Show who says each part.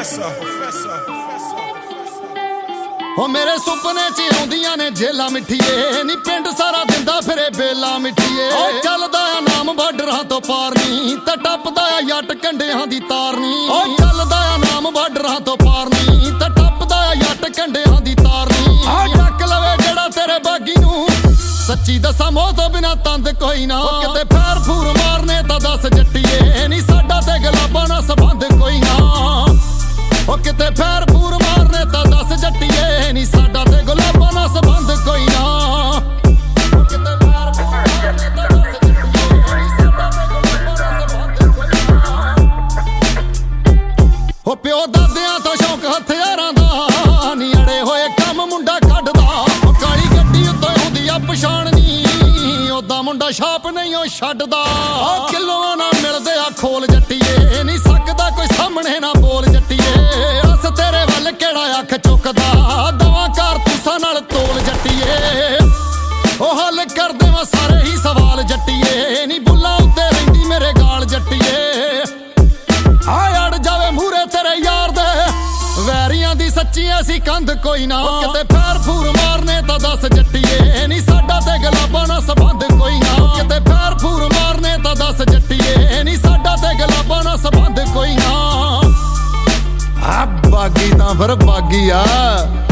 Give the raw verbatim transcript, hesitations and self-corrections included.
Speaker 1: हो मेरे सुपने च आउंदियां ने जेला मिठिए नी पिंड सारा दिंदा फिरे बेला मिठिए चलदा आ नाम बार्डरां तो पार नी ते टपदा आ जट कंढियां दी तार नी चलदा आ नाम बार्डरां तो पार नी ते टपदा आ जट कंढियां दी तार नी डक लवे जेड़ा तेरे बागी नू सच्ची दसा मोह तो बिना तंद कोई ना किते पैर फूर मारने ता दस जट्टिए नी साडा ते गलाबां ना संबंध कोई ना ओ किते पैर फूर मारने ता दस जट्टिए नी साडा ते गुलाबां ना संबंध कोई ना किते पैर फूर मारने ता दस जट्टिए नी साडा ते गुलाबां ना संबंध कोई ना ओ प्यो दादियां तो शौक हथियारां दा नी अड़े होए कम मुंडा कढदा ओ काली गड्डी उत्ते आउंदी आ पछाण नी ओदा मुंडा छाप नहीं ओ छड्डदा ओ किलोआं ना मिलदे आ खोल जट्टिए नी सकदा कोई सामने ना बोल जट्टिए अस तेरे वल केड़ा अख चुकदा दवा कारतूसां नाल तोल जट्टिए ओ हल कर देवां सारे ही सवाल जट्टिए नी बुल्लां उत्ते रहिंदी मेरे गाल जट्टिए आ अड़ जावे मूरे तेरे यार दे वैरियां दी सच्ची ऐसी कंध कोई ना किते पैर फूर मारने ता दस जट्टिए नी साडा ते गलाबां ना संबंध कोई ना किते पैर फूर मारने ता दस जट्टिए नी साडा ते गलाबां ना संबंध कोई ना आ बागी तां फिर बागी आ।